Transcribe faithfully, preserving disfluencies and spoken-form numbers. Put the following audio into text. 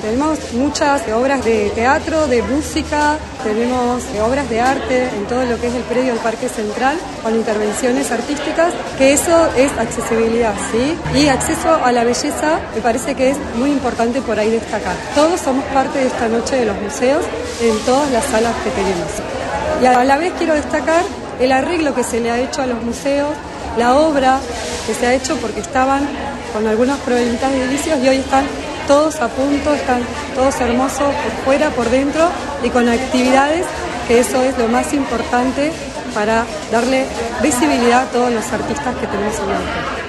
Tenemos muchas obras de teatro, de música, tenemos obras de arte en todo lo que es el predio del Parque Central, con intervenciones artísticas, que eso es accesibilidad, ¿sí? Y acceso a la belleza me parece que es muy importante por ahí destacar. Todos somos parte de esta noche de los museos en todas las salas que tenemos. Y a la vez quiero destacar el arreglo que se le ha hecho a los museos, la obra que se ha hecho porque estaban con algunos problemitas de edilicios y hoy están todos a punto, están todos hermosos por fuera, por dentro y con actividades, que eso es lo más importante para darle visibilidad a todos los artistas que tenemos en la